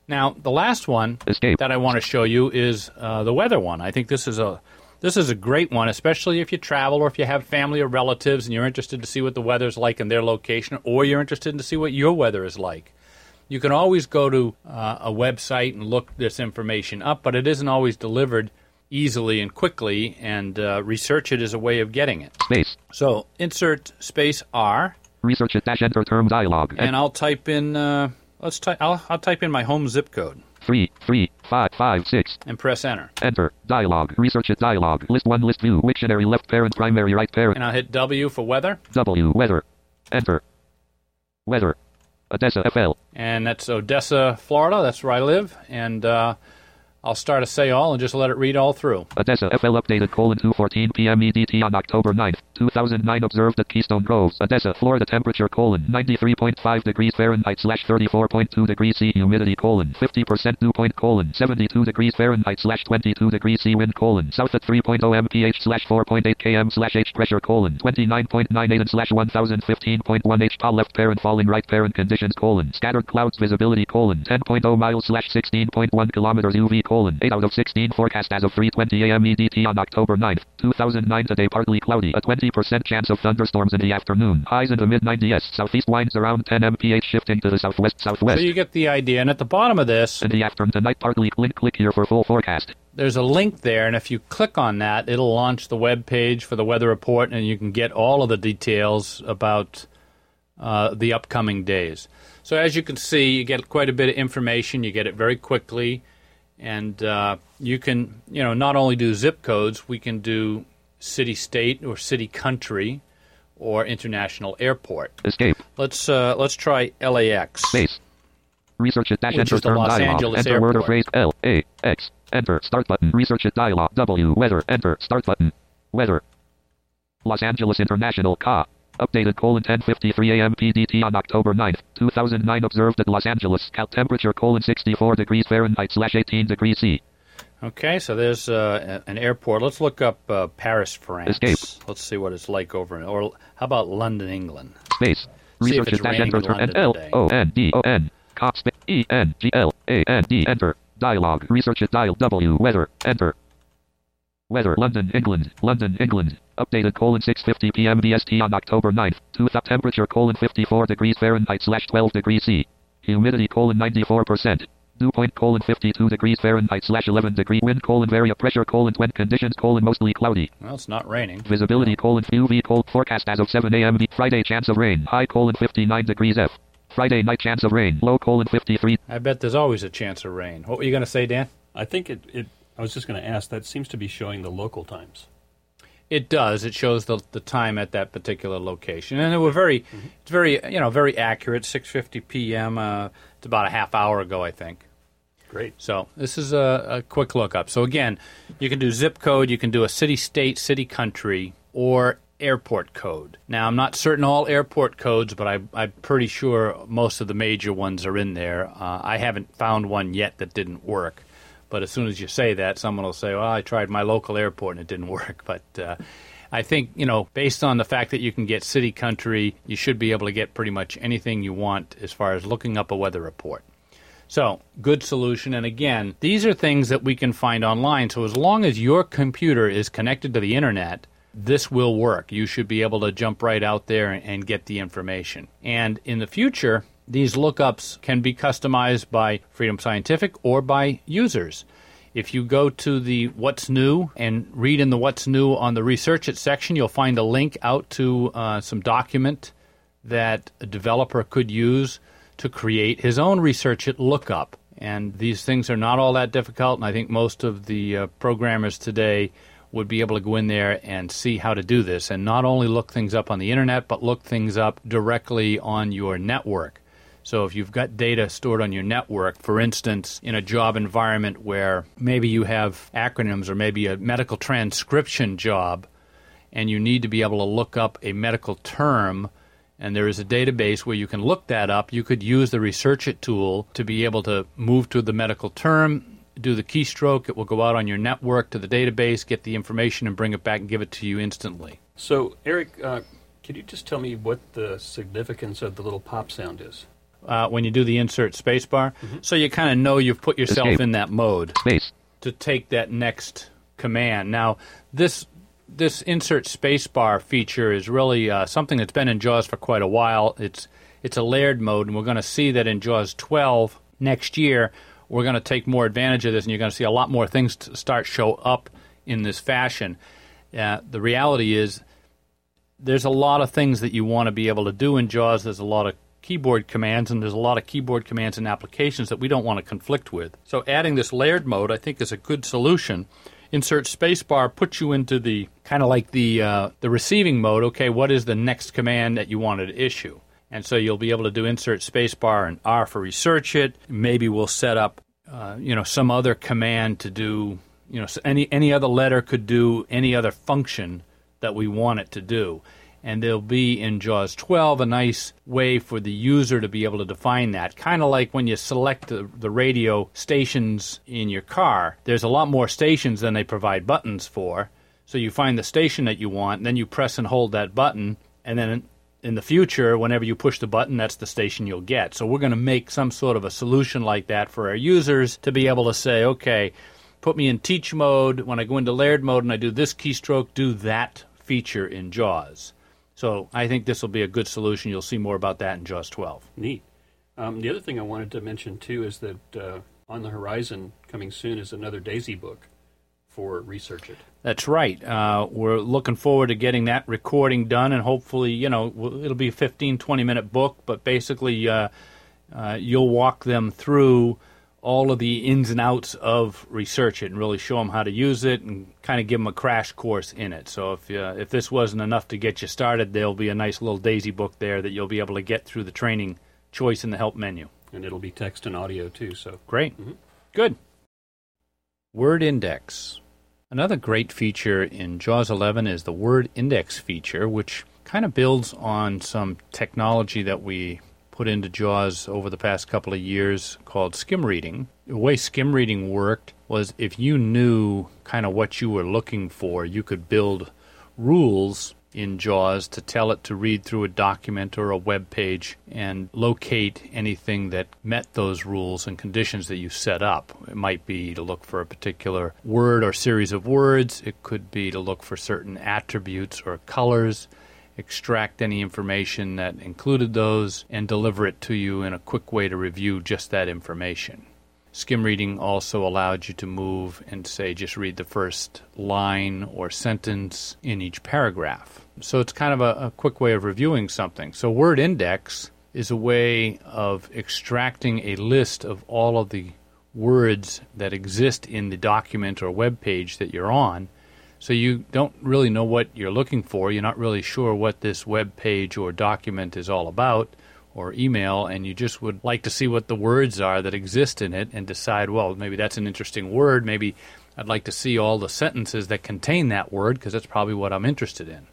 Now, the last one Escape. that I want to show you is uh, the weather one. I think this is a this is a great one, especially if you travel or if you have family or relatives and you're interested to see what the weather's like in their location, or you're interested in to see what your weather is like. You can always go to uh, a website and look this information up, but it isn't always delivered easily and quickly, and uh, Research It is a way of getting it. Space. So insert space R. Research It dash enter term dialog. And I'll type in. Uh, let's type. I'll, I'll type in my home zip code. Three three five five six. And press enter. Enter dialog. Research It dialog. List one. List view. Wiktionary left parent. Primary right parent. And I'll hit W for weather. W weather. Enter. Weather. Odessa F L. And that's Odessa, Florida. That's where I live. And uh, I'll start a say all and just let it read all through. Odessa F L updated colon two fourteen p.m. E D T on October ninth, two thousand nine. Observed at Keystone Groves, Odessa, Florida. Temperature colon ninety-three point five degrees Fahrenheit slash thirty-four point two degrees C. Humidity colon fifty percent. Dew point colon seventy-two degrees Fahrenheit slash twenty-two degrees C. Wind colon south at three point zero M P H slash four point eight kilometers slash H. Pressure colon twenty-nine point nine eight and slash one thousand fifteen point one H. Pa left parent falling right parent conditions colon scattered clouds visibility colon ten point zero miles slash sixteen point one kilometers U V colon eight out of sixteen forecast as of three twenty a.m. E D T on October ninth, two thousand nine. Today partly cloudy, a twenty percent chance of thunderstorms in the afternoon. Highs in the mid nineties. Southeast winds around ten miles per hour shifting to the southwest southwest. So you get the idea. And at the bottom of this, in the afternoon tonight partly link click here for full forecast. There's a link there, and if you click on that, it'll launch the web page for the weather report, and you can get all of the details about uh, the upcoming days. So as you can see, you get quite a bit of information. You get it very quickly. And uh, you can, you know, not only do zip codes, we can do city-state or city-country or international airport. Escape. Let's uh, let's try L A X. Space. Research It dash Which enter is the term Los dialog. Angeles Enter airport. word or phrase L A X. Enter start button. Research It dialog. W weather. Enter start button. Weather. Los Angeles International C A. Updated colon ten fifty-three a.m. P D T on October ninth, two thousand nine. Observed at Los Angeles. Cal temperature colon sixty-four degrees Fahrenheit slash eighteen degrees C. Okay, so there's uh, an airport. Let's look up uh, Paris, France. Escape. Let's see what it's like over in, or how about London, England? Space. See if Research it's It dash raining enter in term London L today. O N D O N. C A space E N G L A N D. Enter dialog. Research It dial W weather. Enter. Weather. London, England. London, England. Updated colon six fifty p.m. B S T on October ninth. two th- temperature colon fifty-four degrees Fahrenheit slash twelve degrees C. Humidity colon ninety-four percent. Dew point colon fifty-two degrees Fahrenheit slash eleven degree. Wind colon varia pressure colon twenty conditions colon mostly cloudy. Well, it's not raining. Visibility colon U V colon forecast as of seven a.m. Friday chance of rain. High colon fifty-nine degrees F. Friday night chance of rain. Low colon fifty-three. I bet there's always a chance of rain. What were you going to say, Dan? I think it, it I was just going to ask, that seems to be showing the local times. It does. It shows the the time at that particular location, and it was very, mm-hmm. it's very, you know, very accurate. six fifty p.m. Uh, it's about a half hour ago, I think. Great. So this is a, a quick lookup. So again, you can do zip code, you can do a city, state, city, country, or airport code. Now, I'm not certain all airport codes, but I, I'm pretty sure most of the major ones are in there. Uh, I haven't found one yet that didn't work. But as soon as you say that, someone will say, well, I tried my local airport and it didn't work. But uh, I think, you know, based on the fact that you can get city, country, you should be able to get pretty much anything you want as far as looking up a weather report. So, good solution. And again, these are things that we can find online. So as long as your computer is connected to the internet, this will work. You should be able to jump right out there and, and get the information. And in the future, these lookups can be customized by Freedom Scientific or by users. If you go to the What's New and read in the What's New on the Research It section, you'll find a link out to uh, some document that a developer could use to create his own Research It lookup. And these things are not all that difficult, and I think most of the uh, programmers today would be able to go in there and see how to do this, and not only look things up on the internet, but look things up directly on your network. So if you've got data stored on your network, for instance, in a job environment where maybe you have acronyms or maybe a medical transcription job, and you need to be able to look up a medical term, and there is a database where you can look that up, you could use the Research It tool to be able to move to the medical term, do the keystroke, it will go out on your network to the database, get the information, and bring it back and give it to you instantly. So, Eric, uh, could you just tell me what the significance of the little pop sound is? uh, when you do the insert spacebar. Mm-hmm. So you kind of know you've put yourself Escape. in that mode Space. to take that next command. Now, this this insert spacebar feature is really uh, something that's been in JAWS for quite a while. It's it's a layered mode, and we're going to see that in JAWS twelve next year, we're going to take more advantage of this, and you're going to see a lot more things to start show up in this fashion. Uh, the reality is there's a lot of things that you want to be able to do in JAWS. There's a lot of keyboard commands, and there's a lot of keyboard commands and applications that we don't want to conflict with. So adding this layered mode, I think, is a good solution. Insert spacebar puts you into the kind of like the uh, the receiving mode. Okay, what is the next command that you wanted to issue? And so you'll be able to do insert spacebar and R for research it. Maybe we'll set up, uh, you know, some other command to do, you know, any any other letter could do any other function that we want it to do. And there'll be in JAWS twelve a nice way for the user to be able to define that. Kind of like when you select the, the radio stations in your car. There's a lot more stations than they provide buttons for. So you find the station that you want, and then you press and hold that button, and then in, in the future, whenever you push the button, that's the station you'll get. So we're going to make some sort of a solution like that for our users to be able to say, okay, put me in teach mode. When I go into layered mode and I do this keystroke, do that feature in JAWS. So I think this will be a good solution. You'll see more about that in JAWS twelve. Neat. Um, the other thing I wanted to mention, too, is that uh, on the horizon coming soon is another DAISY book for Research It. That's right. Uh, we're looking forward to getting that recording done, and hopefully, you know, it'll be a fifteen, twenty-minute book, but basically uh, uh, you'll walk them through all of the ins and outs of Research It and really show them how to use it and kind of give them a crash course in it. So if uh, if this wasn't enough to get you started, there'll be a nice little DAISY book there that you'll be able to get through the training choice in the help menu. And it'll be text and audio, too. So Great. Mm-hmm. Good. Word Index. Another great feature in JAWS eleven is the Word Index feature, which kind of builds on some technology that we put into JAWS over the past couple of years called skim reading. The way skim reading worked was if you knew kind of what you were looking for, you could build rules in JAWS to tell it to read through a document or a web page and locate anything that met those rules and conditions that you set up. It might be to look for a particular word or series of words. It could be to look for certain attributes or colors, extract any information that included those, and deliver it to you in a quick way to review just that information. Skim reading also allowed you to move and say just read the first line or sentence in each paragraph. So it's kind of a, a quick way of reviewing something. So Word Index is a way of extracting a list of all of the words that exist in the document or web page that you're on. So you don't really know what you're looking for. You're not really sure what this web page or document is all about or email, and you just would like to see what the words are that exist in it and decide, well, maybe that's an interesting word. Maybe I'd like to see all the sentences that contain that word because that's probably what I'm interested in.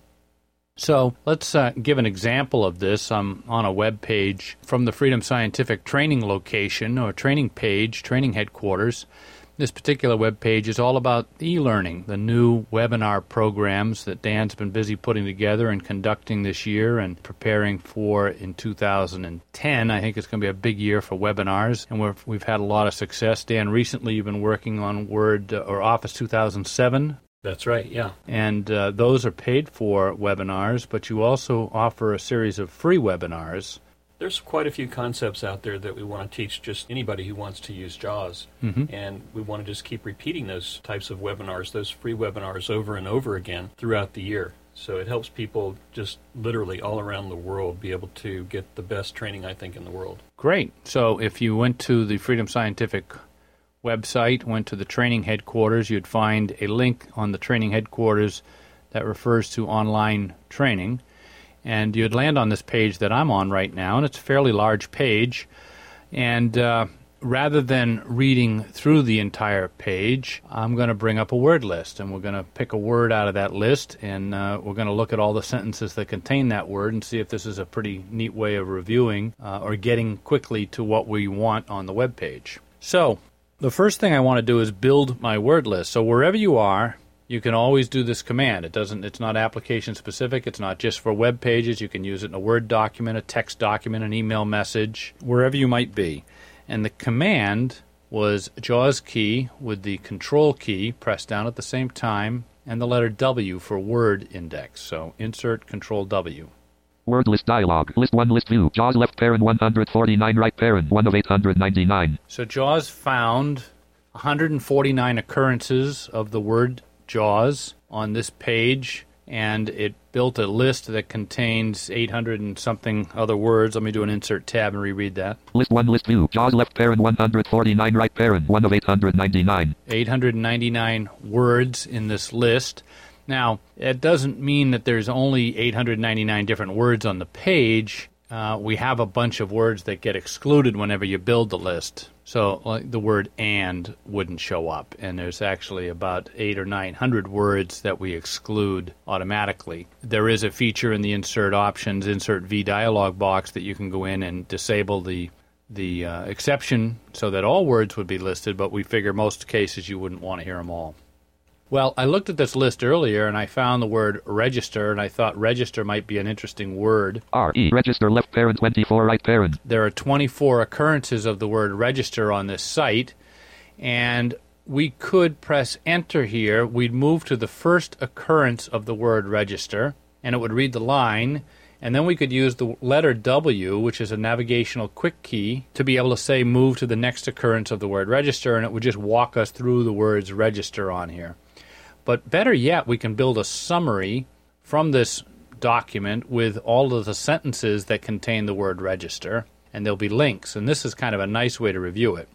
So let's uh, give an example of this. I'm on a web page from the Freedom Scientific training location or training page, training headquarters. This particular web page is all about e-learning, the new webinar programs that Dan's been busy putting together and conducting this year and preparing for in two thousand ten. I think it's going to be a big year for webinars, and we've, we've had a lot of success. Dan, recently you've been working on Word uh, or Office two thousand seven. That's right, yeah. And uh, those are paid for webinars, but you also offer a series of free webinars. There's quite a few concepts out there that we want to teach just anybody who wants to use JAWS. Mm-hmm. And we want to just keep repeating those types of webinars, those free webinars over and over again throughout the year. So it helps people just literally all around the world be able to get the best training, I think, in the world. Great. So if you went to the Freedom Scientific website, went to the training headquarters, you'd find a link on the training headquarters that refers to online training. And you'd land on this page that I'm on right now, and it's a fairly large page. And uh, rather than reading through the entire page, I'm going to bring up a word list, and we're going to pick a word out of that list, and uh, we're going to look at all the sentences that contain that word and see if this is a pretty neat way of reviewing uh, or getting quickly to what we want on the web page. So the first thing I want to do is build my word list. So wherever you are, you can always do this command. It doesn't. It's not application specific. It's not just for web pages. You can use it in a Word document, a text document, an email message, wherever you might be. And the command was JAWS key with the control key pressed down at the same time and the letter W for word index. So insert control W. Word list dialog. List one, list view. JAWS left parent one hundred forty-nine, right parent one of eight hundred ninety-nine. So JAWS found one hundred forty-nine occurrences of the word JAWS on this page, and it built a list that contains eight hundred and something other words. Let me do an insert tab and reread that. List one, list view. JAWS left parent one hundred forty-nine, right parent one of eight hundred ninety-nine. eight hundred ninety-nine words in this list. Now, it doesn't mean that there's only eight hundred ninety-nine different words on the page. Uh, we have a bunch of words that get excluded whenever you build the list. So like the word and wouldn't show up, and there's actually about eight or nine hundred words that we exclude automatically. There is a feature in the insert options, insert V dialog box that you can go in and disable the the uh, exception so that all words would be listed, but we figure most cases you wouldn't want to hear them all. Well, I looked at this list earlier, and I found the word register, and I thought register might be an interesting word. R E, register left parent twenty-four, right parent. There are twenty-four occurrences of the word register on this site, and we could press enter here. We'd move to the first occurrence of the word register, and it would read the line, and then we could use the letter W, which is a navigational quick key, to be able to say move to the next occurrence of the word register, and it would just walk us through the words register on here. But better yet, we can build a summary from this document with all of the sentences that contain the word register, and there'll be links, and this is kind of a nice way to review it.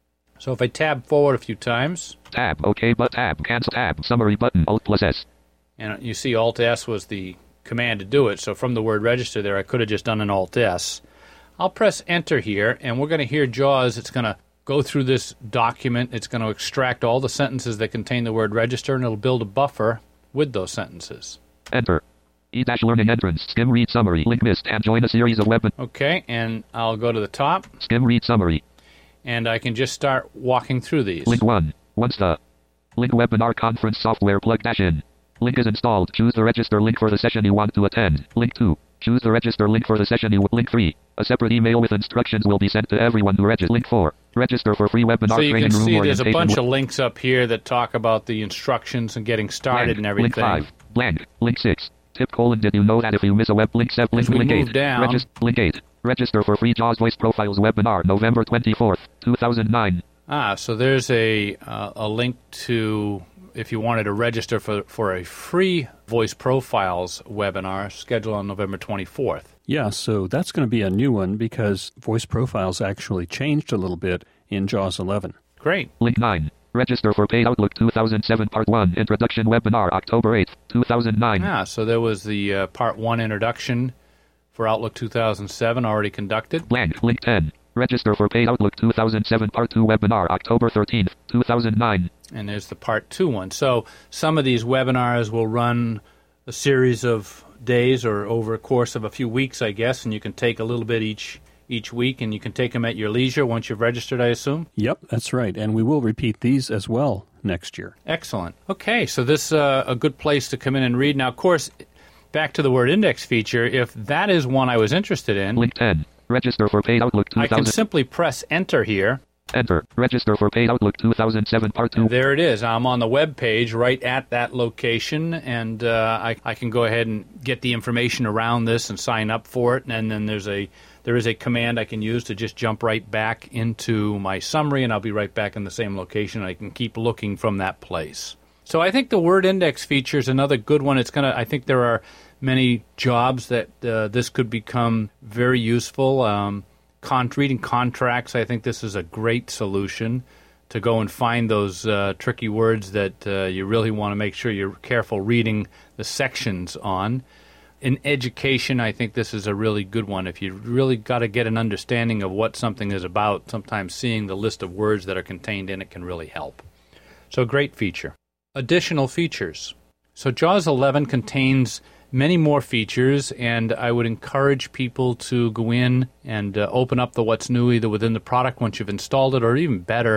So if I tab forward a few times... Tab, OK, but tab, cancel tab, summary button, Alt plus S. And you see Alt S was the command to do it, so from the word register there, I could have just done an Alt S. I'll press enter here, and we're going to hear JAWS. It's going to go through this document. It's going to extract all the sentences that contain the word register, and it'll build a buffer with those sentences. Enter. E-learning entrance, skim read summary, link missed, and join a series of web... Okay, and I'll go to the top. Skim read summary. And I can just start walking through these. Link one. One star. Link webinar conference software plug dash in. Link is installed. Choose the register link for the session you want to attend. Link two. Choose the register link for the session you... Link three. A separate email with instructions will be sent to everyone who registers. Link four. Register for free webinar so you training can room see there's a bunch w- of links up here that talk about the instructions and getting started blank. and everything. Link five. Blank. Link six. Tip colon did you know that if you miss a web link seven link, link eight. Down, Regist- link eight. Register for free JAWS Voice Profiles webinar November twenty-fourth, two thousand nine. Ah, so there's a uh, a link to if you wanted to register for for a free Voice Profiles webinar scheduled on November twenty-fourth. Yeah, so that's going to be a new one because Voice Profiles actually changed a little bit in JAWS eleven. Great. Link nine. Register for paid Outlook two thousand seven Part one Introduction Webinar October eighth, two thousand nine. Ah, so there was the uh, Part one introduction for Outlook two thousand seven already conducted. Blank. Link ten. Register for paid Outlook two thousand seven Part two Webinar October thirteenth, two thousand nine. And there's the Part two one. So some of these webinars will run a series of days or over a course of a few weeks, I guess, and you can take a little bit each each week, and you can take them at your leisure once you've registered, I assume? Yep, that's right, and we will repeat these as well next year. Excellent. Okay, so this is uh, a good place to come in and read. Now, of course, back to the word index feature, if that is one I was interested in... Link ten. Register for paid Outlook two thousand... I can simply press enter here. Enter. Register for paid Outlook two thousand seven Part two. And there it is. I'm on the web page right at that location, and uh, I, I can go ahead and get the information around this and sign up for it. And then there's a there is a command I can use to just jump right back into my summary, and I'll be right back in the same location. I can keep looking from that place. So I think the word index feature is another good one. It's gonna. I think there are many jobs that uh, this could become very useful. Um, Con- reading contracts, I think this is a great solution to go and find those uh, tricky words that uh, you really want to make sure you're careful reading the sections on. In education, I think this is a really good one. If you really got to get an understanding of what something is about, sometimes seeing the list of words that are contained in it can really help. So great feature. Additional features. So JAWS eleven contains many more features, and I would encourage people to go in and uh, open up the What's New either within the product once you've installed it, or even better,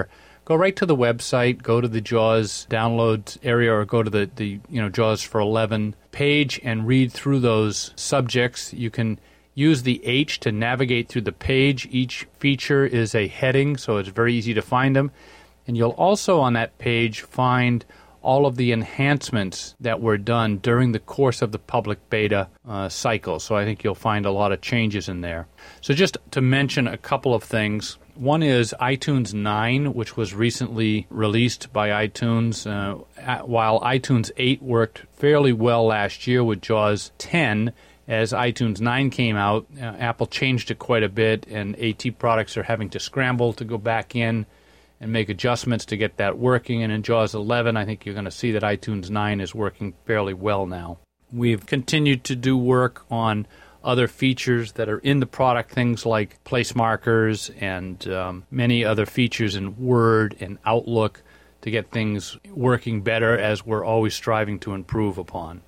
go right to the website, go to the JAWS downloads area, or go to the, the you know JAWS for eleven page and read through those subjects. You can use the H to navigate through the page. Each feature is a heading, so it's very easy to find them. And you'll also on that page find all of the enhancements that were done during the course of the public beta uh, cycle. So I think you'll find a lot of changes in there. So just to mention a couple of things. One is iTunes nine, which was recently released by iTunes. Uh, at, while iTunes eight worked fairly well last year with JAWS ten, as iTunes nine came out, uh, Apple changed it quite a bit, and AT products are having to scramble to go back in and make adjustments to get that working. And in JAWS eleven, I think you're going to see that iTunes nine is working fairly well now. We've continued to do work on other features that are in the product, things like place markers and um, many other features in Word and Outlook to get things working better, as we're always striving to improve upon.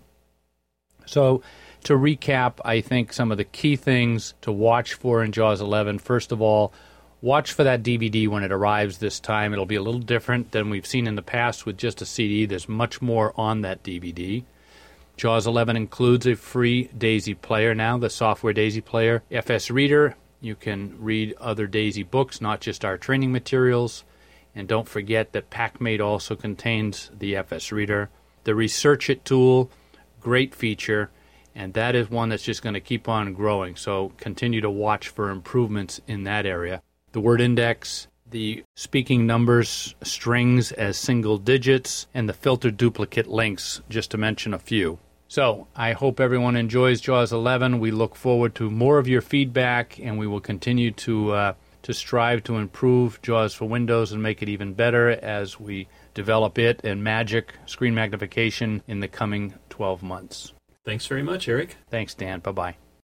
So to recap, I think some of the key things to watch for in JAWS eleven, first of all, watch for that D V D when it arrives this time. It'll be a little different than we've seen in the past with just a C D. There's much more on that D V D. JAWS eleven includes a free DAISY player now, the software DAISY player. F S Reader, you can read other DAISY books, not just our training materials. And don't forget that PackMate also contains the F S Reader. The Research It tool, great feature, and that is one that's just going to keep on growing. So continue to watch for improvements in that area. The word index, the speaking numbers, strings as single digits, and the filtered duplicate links, just to mention a few. So I hope everyone enjoys JAWS eleven. We look forward to more of your feedback, and we will continue to uh, to strive to improve JAWS for Windows and make it even better as we develop it and Magic screen magnification in the coming twelve months. Thanks very much, Eric. Thanks, Dan. Bye-bye.